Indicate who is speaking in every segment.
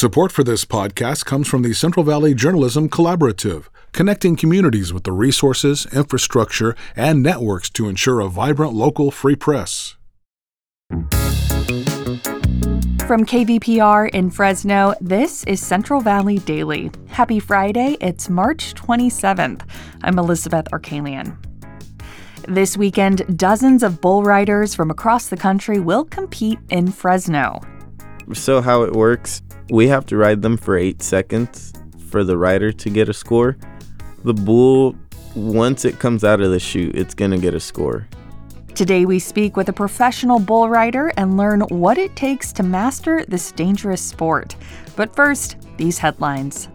Speaker 1: Support for this podcast comes from the Central Valley Journalism Collaborative, connecting communities with the resources, infrastructure, and networks to ensure a vibrant local free press.
Speaker 2: From KVPR in Fresno, this is Central Valley Daily. Happy Friday, it's March 27th. I'm Elizabeth Arkalian. This weekend, dozens of bull riders from across the country will compete in Fresno.
Speaker 3: So how it works, we have to ride them for 8 seconds for the rider to get a score. The bull, once it comes out of the chute, it's going to get a score.
Speaker 2: Today we speak with a professional bull rider and learn what it takes to master this dangerous sport. But first, these headlines.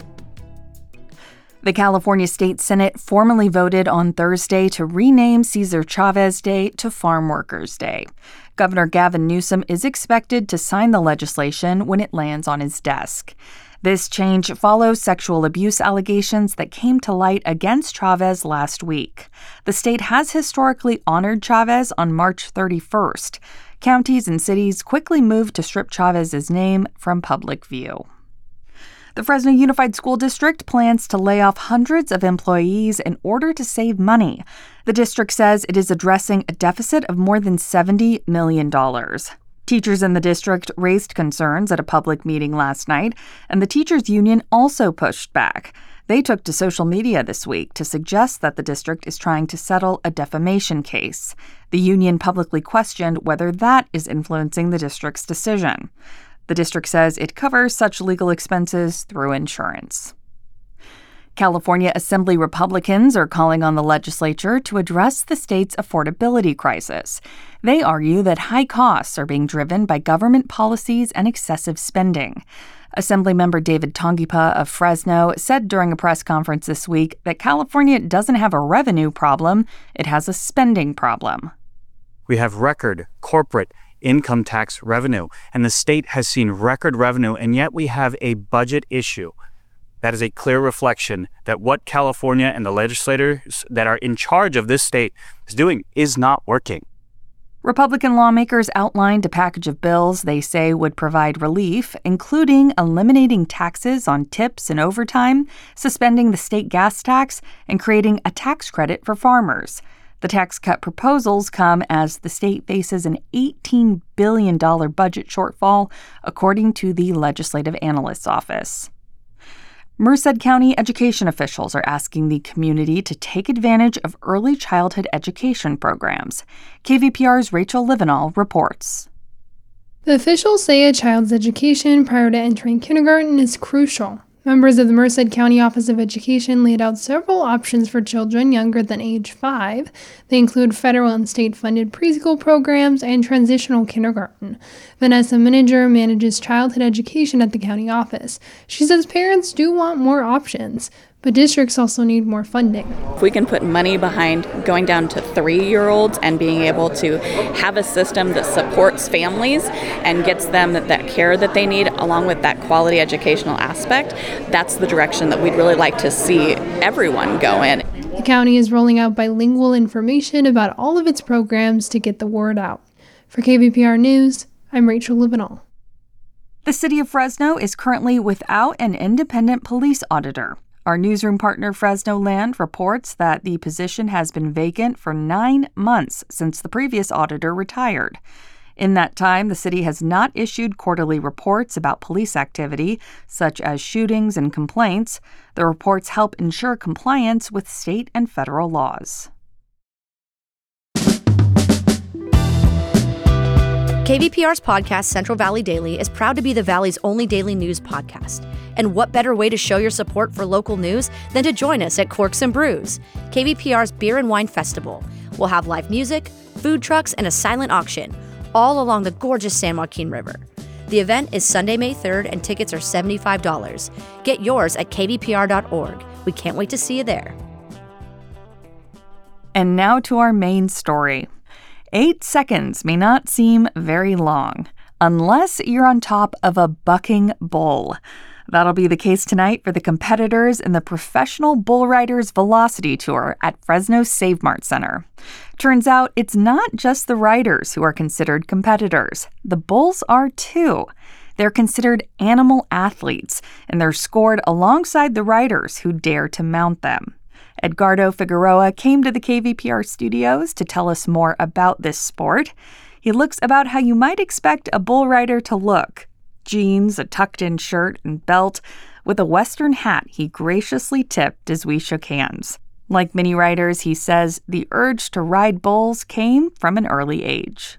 Speaker 2: The California State Senate formally voted on Thursday to rename Cesar Chavez Day to Farm Workers Day. Governor Gavin Newsom is expected to sign the legislation when it lands on his desk. This change follows sexual abuse allegations that came to light against Chavez last week. The state has historically honored Chavez on March 31st. Counties and cities quickly moved to strip Chavez's name from public view. The Fresno Unified School District plans to lay off hundreds of employees in order to save money. The district says it is addressing a deficit of more than $70 million. Teachers in the district raised concerns at a public meeting last night, and the teachers' union also pushed back. They took to social media this week to suggest that the district is trying to settle a defamation case. The union publicly questioned whether that is influencing the district's decision. The district says it covers such legal expenses through insurance. California Assembly Republicans are calling on the legislature to address the state's affordability crisis. They argue that high costs are being driven by government policies and excessive spending. Assemblymember David Tongipa of Fresno said during a press conference this week that California doesn't have a revenue problem, it has a spending problem.
Speaker 4: We have record corporate income tax revenue, and the state has seen record revenue, and yet we have a budget issue. That is a clear reflection that what California and the legislators that are in charge of this state is doing is not working.
Speaker 2: Republican lawmakers outlined a package of bills they say would provide relief, including eliminating taxes on tips and overtime, suspending the state gas tax, and creating a tax credit for farmers. The tax cut proposals come as the state faces an $18 billion budget shortfall, according to the Legislative Analyst's Office. Merced County education officials are asking the community to take advantage of early childhood education programs. KVPR's Rachel Livenall reports.
Speaker 5: The officials say a child's education prior to entering kindergarten is crucial. Members of the Merced County Office of Education laid out several options for children younger than age 5. They include federal and state-funded preschool programs and transitional kindergarten. Vanessa Miniger manages childhood education at the county office. She says parents do want more options, but districts also need more funding.
Speaker 6: If we can put money behind going down to 3-year-olds and being able to have a system that supports families and gets them that care that they need, along with that quality educational aspect, that's the direction that we'd really like to see everyone go in.
Speaker 5: The county is rolling out bilingual information about all of its programs to get the word out. For KVPR News, I'm Rachel Livenall.
Speaker 2: The city of Fresno is currently without an independent police auditor. Our newsroom partner Fresno Land reports that the position has been vacant for 9 months since the previous auditor retired. In that time, the city has not issued quarterly reports about police activity, such as shootings and complaints. The reports help ensure compliance with state and federal laws.
Speaker 7: KVPR's podcast, Central Valley Daily, is proud to be the Valley's only daily news podcast. And what better way to show your support for local news than to join us at Corks and Brews, KVPR's Beer and Wine Festival. We'll have live music, food trucks, and a silent auction, all along the gorgeous San Joaquin River. The event is Sunday, May 3rd, and tickets are $75. Get yours at kvpr.org. We can't wait to see you there.
Speaker 2: And now to our main story. 8 seconds may not seem very long, unless you're on top of a bucking bull. That'll be the case tonight for the competitors in the Professional Bull Riders Velocity Tour at Fresno's Save Mart Center. Turns out it's not just the riders who are considered competitors. The bulls are too. They're considered animal athletes, and they're scored alongside the riders who dare to mount them. Edgardo Figueroa came to the KVPR studios to tell us more about this sport. He looks about how you might expect a bull rider to look. Jeans, a tucked-in shirt, and belt, with a Western hat he graciously tipped as we shook hands. Like many riders, he says the urge to ride bulls came from an early age.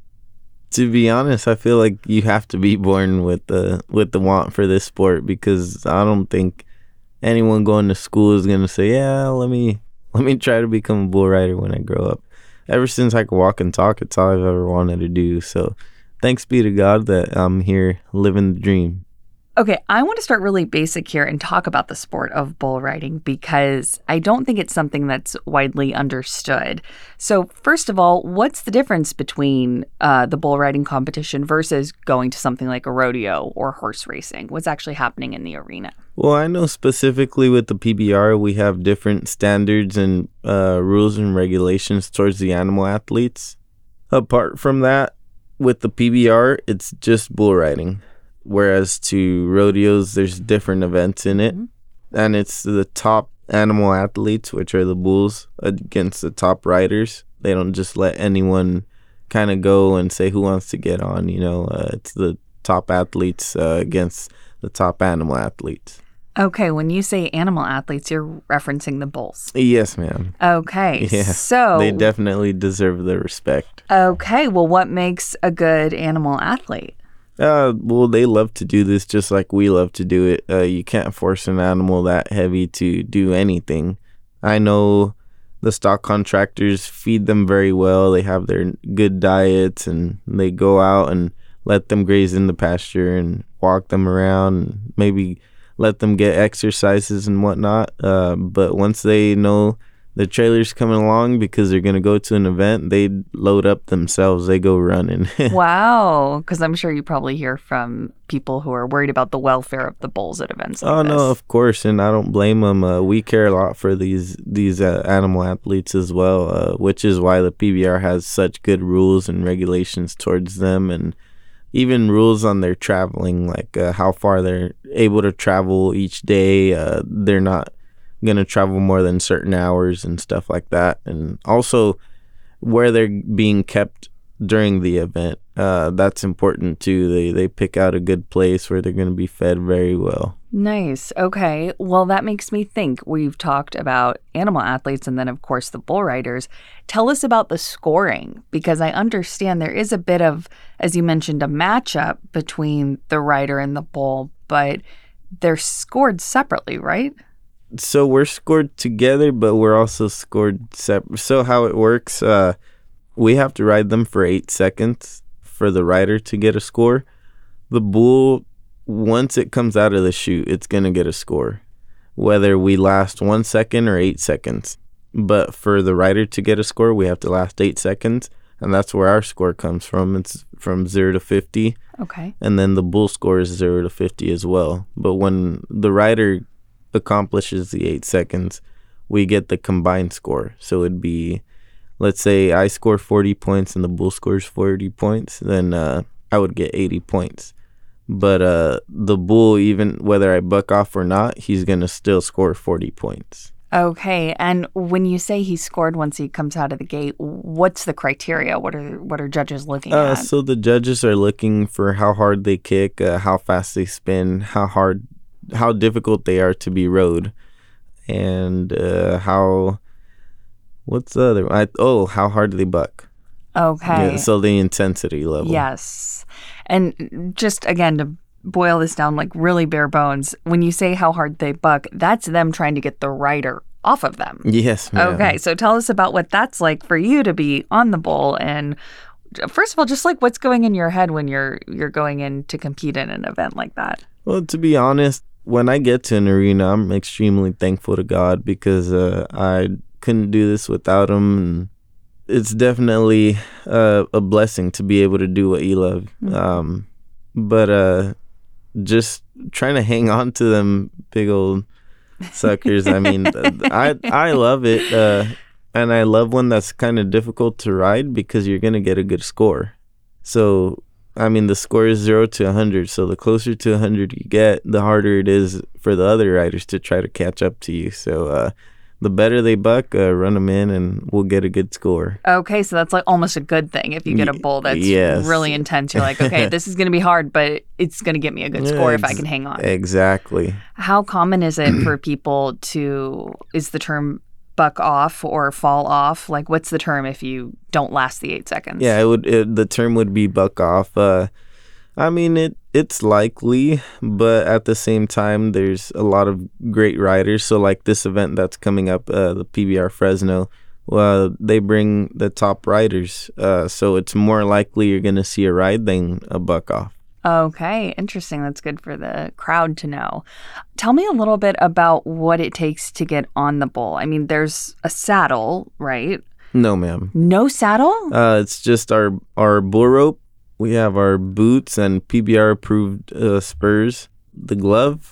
Speaker 3: To be honest, I feel like you have to be born with the want for this sport, because I don't think anyone going to school is going to say, yeah, let me try to become a bull rider when I grow up. Ever since I could walk and talk, it's all I've ever wanted to do. So thanks be to God that I'm here living the dream.
Speaker 2: Okay, I want to start really basic here and talk about the sport of bull riding, because I don't think it's something that's widely understood. So first of all, what's the difference between the bull riding competition versus going to something like a rodeo or horse racing? What's actually happening in the arena?
Speaker 3: Well, I know specifically with the PBR, we have different standards and rules and regulations towards the animal athletes. Apart from that, with the PBR, it's just bull riding. Whereas to rodeos, there's different events in it. Mm-hmm. And it's the top animal athletes, which are the bulls, against the top riders. They don't just let anyone kind of go and say who wants to get on. It's the top athletes against the top animal athletes.
Speaker 2: Okay, when you say animal athletes, you're referencing the bulls.
Speaker 3: Yes, ma'am.
Speaker 2: Okay,
Speaker 3: yeah,
Speaker 2: so
Speaker 3: they definitely deserve the respect.
Speaker 2: Okay, well, what makes a good animal athlete?
Speaker 3: Well, they love to do this just like we love to do it. You can't force an animal that heavy to do anything. I know the stock contractors feed them very well. They have their good diets, and they go out and let them graze in the pasture and walk them around, and maybe let them get exercises and whatnot. But once they know the trailer's coming along because they're going to go to an event, they load up themselves. They go running.
Speaker 2: Wow. Because I'm sure you probably hear from people who are worried about the welfare of the bulls at events like this.
Speaker 3: No, of course. And I don't blame them. We care a lot for these animal athletes as well, which is why the PBR has such good rules and regulations towards them, and even rules on their traveling, like how far they're able to travel each day. They're not going to travel more than certain hours and stuff like that. And also where they're being kept during the event. That's important too. They pick out a good place where they're going to be fed very well.
Speaker 2: Nice. Okay. Well, that makes me think. We've talked about animal athletes and then, of course, the bull riders. Tell us about the scoring, because I understand there is a bit of, as you mentioned, a matchup between the rider and the bull, but they're scored separately, right?
Speaker 3: So we're scored together, but we're also scored separate. So how it works, we have to ride them for 8 seconds for the rider to get a score. The bull, once it comes out of the chute, it's going to get a score, whether we last 1 second or 8 seconds. But for the rider to get a score, we have to last 8 seconds, and that's where our score comes from. It's from 0 to 50.
Speaker 2: Okay.
Speaker 3: And then the bull score is 0 to 50 as well. But when the rider accomplishes the 8 seconds, we get the combined score. So it'd be, let's say I score 40 points and the bull scores 40 points, then I would get 80 points. But the bull, even whether I buck off or not, he's going to still score 40 points.
Speaker 2: Okay. And when you say he scored once he comes out of the gate, what's the criteria? What are judges looking at?
Speaker 3: So the judges are looking for how hard they kick, how fast they spin, how difficult they are to be rode, and how hard they buck.
Speaker 2: Okay.
Speaker 3: Yeah, so the intensity level.
Speaker 2: Yes. And just again, to boil this down like really bare bones, when you say how hard they buck, that's them trying to get the rider off of them.
Speaker 3: Yes, ma'am.
Speaker 2: Okay. So tell us about what that's like for you to be on the bull, and first of all, just like what's going in your head when you're going in to compete in an event like that.
Speaker 3: Well, to be honest, when I get to an arena, I'm extremely thankful to God, because I couldn't do this without him. And it's definitely a blessing to be able to do what you love. Mm-hmm. But just trying to hang on to them big old suckers. I mean, I love it. And I love one that's kind of difficult to ride, because you're going to get a good score. So I mean, the score is 0 to 100. So the closer to 100 you get, the harder it is for the other riders to try to catch up to you. So the better they buck, run them in, and we'll get a good score.
Speaker 2: Okay, so that's like almost a good thing. If you get a bull that's really intense, you're like, okay, this is going to be hard, but it's going to get me a good score if I can hang on.
Speaker 3: Exactly.
Speaker 2: How common is it for people to, is the term buck off or fall off? Like, what's the term if you don't last the 8 seconds?
Speaker 3: Yeah, the term would be buck off. I mean, it's likely, but at the same time, there's a lot of great riders. So like this event that's coming up, the PBR Fresno, they bring the top riders. So it's more likely you're going to see a ride than a buck off.
Speaker 2: Okay, interesting. That's good for the crowd to know. Tell me a little bit about what it takes to get on the bull. I mean, there's a saddle, right?
Speaker 3: No, ma'am.
Speaker 2: No saddle?
Speaker 3: It's just our bull rope. We have our boots and PBR approved spurs. The glove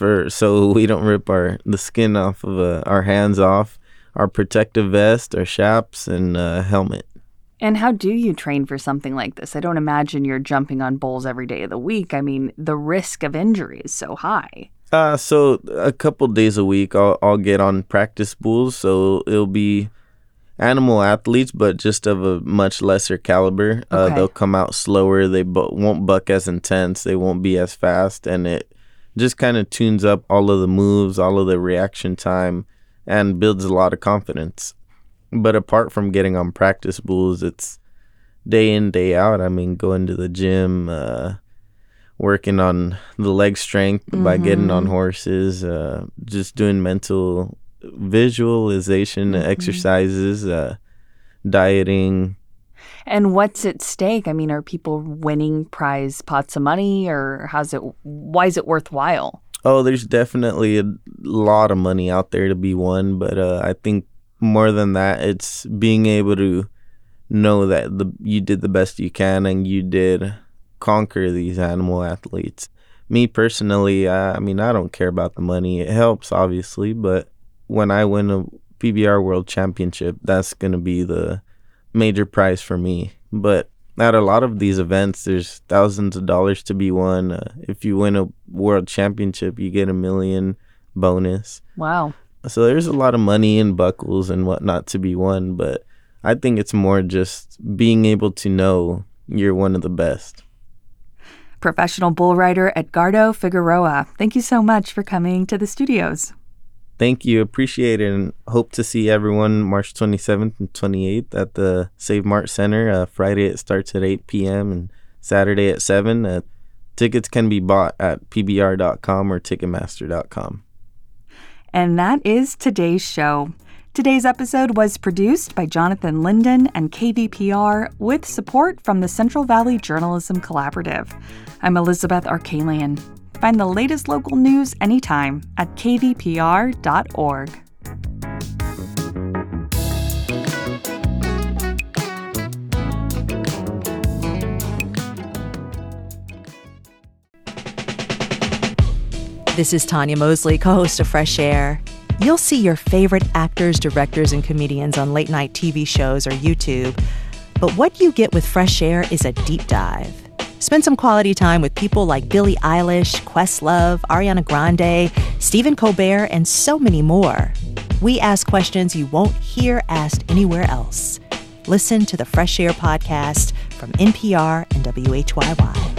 Speaker 3: so we don't rip the skin off of our hands off. Our protective vest, our chaps, and helmet.
Speaker 2: And how do you train for something like this? I don't imagine you're jumping on bulls every day of the week. I mean, the risk of injury is so high.
Speaker 3: So a couple days a week, I'll get on practice bulls. So it'll be animal athletes, but just of a much lesser caliber.
Speaker 2: Okay.
Speaker 3: They'll come out slower. They won't buck as intense. They won't be as fast. And it just kind of tunes up all of the moves, all of the reaction time, and builds a lot of confidence. But apart from getting on practice bulls, it's day in, day out. I mean, going to the gym, working on the leg strength by getting on horses, just doing mental visualization exercises, dieting.
Speaker 2: And what's at stake? I mean, are people winning prize pots of money, or why is it worthwhile?
Speaker 3: Oh, there's definitely a lot of money out there to be won, but I think more than that, it's being able to know that you did the best you can and you did conquer these animal athletes. Me personally, I mean, I don't care about the money. It helps, obviously, but when I win a PBR World Championship, that's going to be the major prize for me. But at a lot of these events, there's thousands of dollars to be won. If you win a World Championship, you get $1 million bonus.
Speaker 2: Wow.
Speaker 3: So there's a lot of money and buckles and whatnot to be won, but I think it's more just being able to know you're one of the best.
Speaker 2: Professional bull rider Edgardo Figueroa, thank you so much for coming to the studios.
Speaker 3: Thank you. Appreciate it, and hope to see everyone March 27th and 28th at the Save Mart Center. Friday it starts at 8 p.m. and Saturday at 7. Tickets can be bought at pbr.com or ticketmaster.com.
Speaker 2: And that is today's show. Today's episode was produced by Jonathan Linden and KVPR with support from the Central Valley Journalism Collaborative. I'm Elizabeth Arkalian. Find the latest local news anytime at kvpr.org.
Speaker 8: This is Tanya Mosley, co-host of Fresh Air. You'll see your favorite actors, directors, and comedians on late-night TV shows or YouTube. But what you get with Fresh Air is a deep dive. Spend some quality time with people like Billie Eilish, Questlove, Ariana Grande, Stephen Colbert, and so many more. We ask questions you won't hear asked anywhere else. Listen to the Fresh Air podcast from NPR and WHYY.